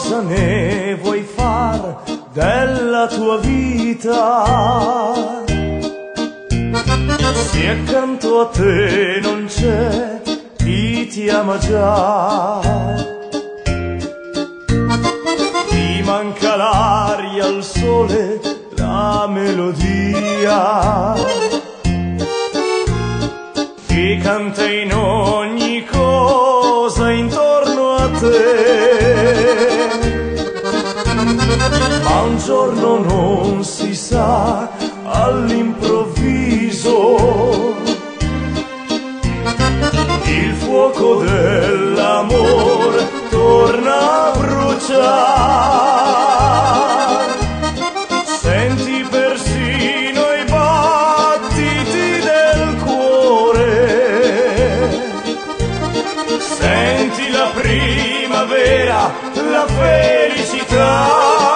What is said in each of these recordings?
cosa ne vuoi far della tua vita? Se accanto a te non c'è chi ti ama già, ti manca l'aria, il sole, la melodia che canta in ogni cosa intorno a te. Ma un giorno non si sa, all'improvviso il fuoco dell'amore torna a bruciare. Senti persino i battiti del cuore, senti la primavera, la felicità.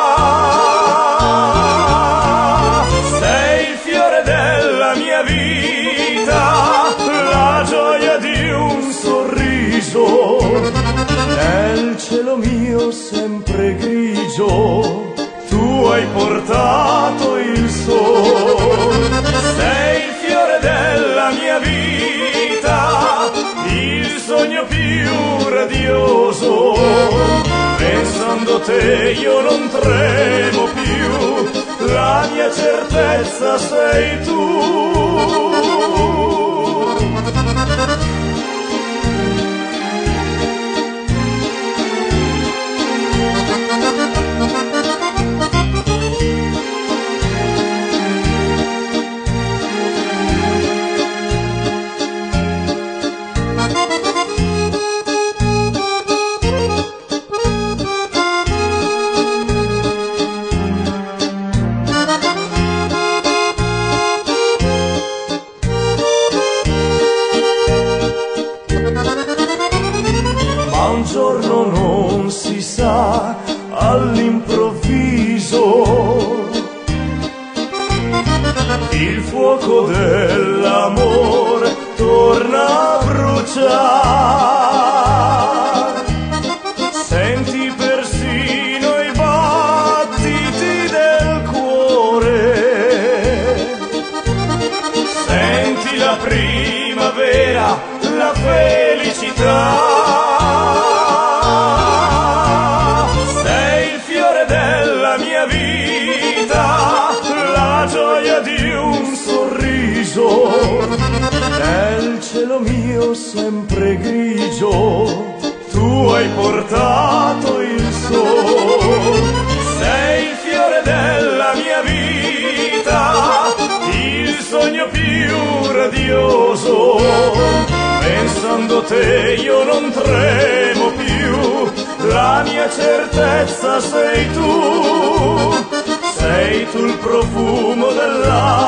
Sei il fiore della mia vita, la gioia di un sorriso. Nel cielo mio sempre grigio tu hai portato il sole. Sei il fiore della mia vita, il sogno più radioso. Pensando te io non tremo più, la mia certezza sei tu. Ma un giorno non si sa, all'improvviso il fuoco dell'amore torna a bruciare. Senti persino i battiti del cuore, senti la primavera, la felicità. Sei il fiore della mia vita, la gioia di un sorriso. Nel cielo mio sempre grigio tu hai portato il sole. Sei il fiore della mia vita, il sogno più radioso. Pensando te io non tremo più, la mia certezza sei tu. Sei tu il profumo dell'aria,